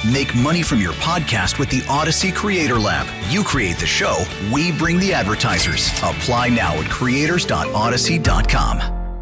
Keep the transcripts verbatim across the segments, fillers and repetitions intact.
Make money from your podcast with the Odyssey Creator Lab. You create the show, we bring the advertisers. Apply now at creators dot odyssey dot com.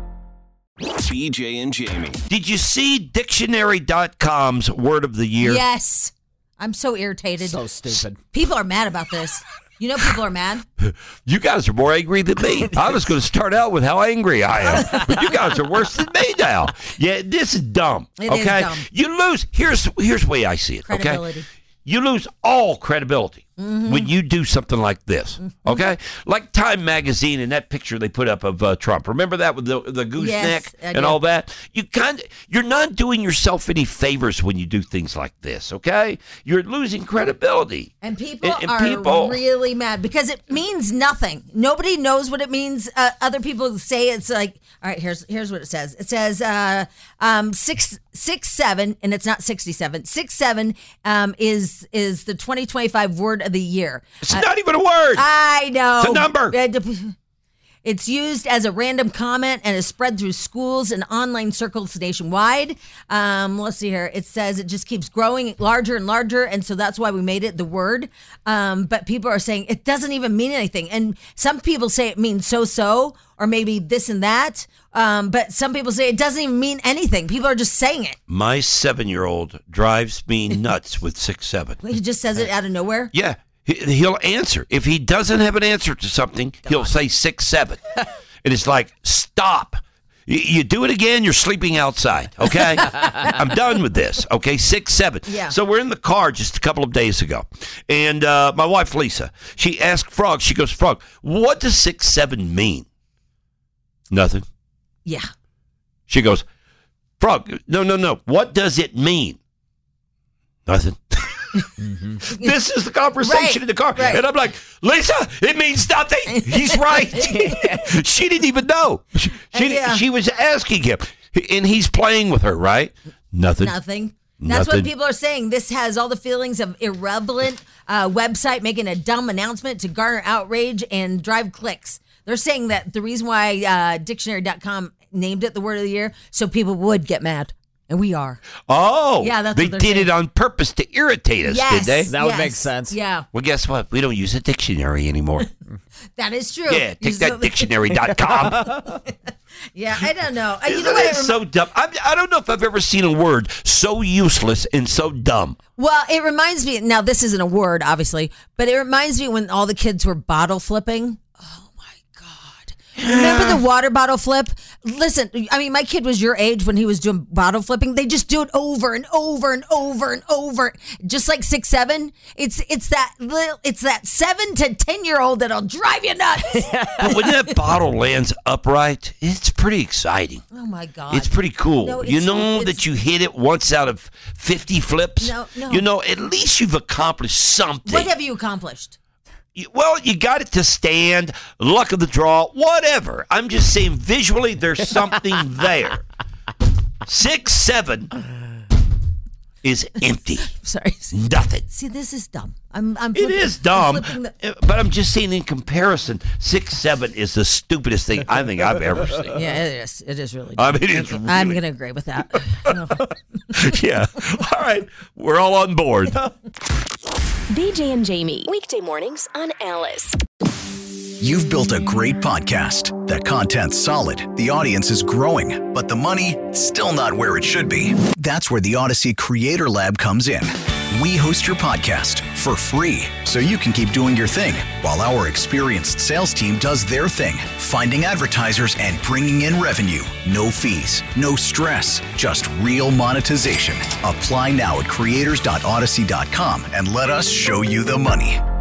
B J and Jamie. Did you see dictionary dot com's word of the year? Yes. I'm so irritated. So stupid. People are mad about this. You know people are mad? You guys are more angry than me. I was going to start out with how angry I am, but you guys are worse than me now. Yeah, this is dumb. It okay? is dumb. You lose. Here's here's the way I see it. Credibility. Okay, you lose all credibility mm-hmm. when you do something like this. Mm-hmm. Okay, like Time Magazine and that picture they put up of uh, Trump. Remember that with the the gooseneck yes, and all that. You kind of you're not doing yourself any favors when you do things like this. Okay, you're losing credibility. And people and, and are people, really mad because it means nothing. Nobody knows what it means. Uh, other people say it's like, all right, here's here's what it says. It says uh, um, six six seven, and it's not sixty-seven. Six seven um, is is the twenty twenty-five word of the year. It's uh, not even a word. I know. It's a number. It's used as a random comment and is spread through schools and online circles nationwide. Um, let's see here. It says it just keeps growing larger and larger, and so that's why we made it the word. Um, but people are saying it doesn't even mean anything. And some people say it means so-so or maybe this and that. Um, but some people say it doesn't even mean anything. People are just saying it. My seven-year-old drives me nuts with six seven. He just says it out of nowhere? Yeah. He'll answer. If he doesn't have an answer to something, he'll say six, seven. And it's like, stop. You do it again, you're sleeping outside, okay? I'm done with this, okay? Six, seven. Yeah. So we're in the car just a couple of days ago. And uh, my wife, Lisa, she asked Frog, she goes, Frog, what does six, seven mean? Nothing. Yeah. She goes, Frog, no, no, no. What does it mean? Nothing. Mm-hmm. This is the conversation right, in the car. Right. And I'm like, Lisa, it means nothing. He's right. She didn't even know. She, she, yeah. she was asking him. And he's playing with her, right? Nothing. Nothing. That's Nothing. what people are saying. This has all the feelings of irrelevant uh, website making a dumb announcement to garner outrage and drive clicks. They're saying that the reason why uh, dictionary dot com named it the word of the year, so people would get mad. And we are. Oh, yeah, that's they what they're did saying. it on purpose to irritate us, yes, did they? That would yes, make sense. Yeah. Well, guess what? We don't use a dictionary anymore. That is true. Yeah, take that dictionary dot com. Yeah, I don't know. Isn't you know what? it so dumb? I, I don't know if I've ever seen a word so useless and so dumb. Well, it reminds me, now this isn't a word, obviously, but it reminds me when all the kids were bottle flipping. Oh, my God. Remember the water bottle flip? Listen, I mean, my kid was your age when he was doing bottle flipping. They just do it over and over and over and over, just like six, seven. It's it's that little, it's that seven to ten year old that'll drive you nuts. But when that bottle lands upright, it's pretty exciting. Oh my God, it's pretty cool. No, you it's- know it's- that you hit it once out of fifty flips. No, no. You know, at least you've accomplished something. What have you accomplished? Well, you got it to stand, luck of the draw, whatever. I'm just saying visually there's something there. Six, seven is empty. Sorry. Nothing. See, this is dumb. I'm. I'm. It flipping- is I'm dumb, flipping the- but I'm just saying in comparison, six, seven is the stupidest thing I think I've ever seen. Yeah, it is. It is really dumb. I mean, it's really... I'm going to agree with that. Yeah. All right. We're all on board. B J and Jamie, weekday mornings on Alice. You've built a great podcast. The content's solid, the audience is growing, but the money, still not where it should be. That's where the Odyssey Creator Lab comes in. We host your podcast for free, so you can keep doing your thing, while our experienced sales team does their thing, finding advertisers and bringing in revenue. No fees, no stress, just real monetization. Apply now at creators dot odyssey dot com and let us show you the money.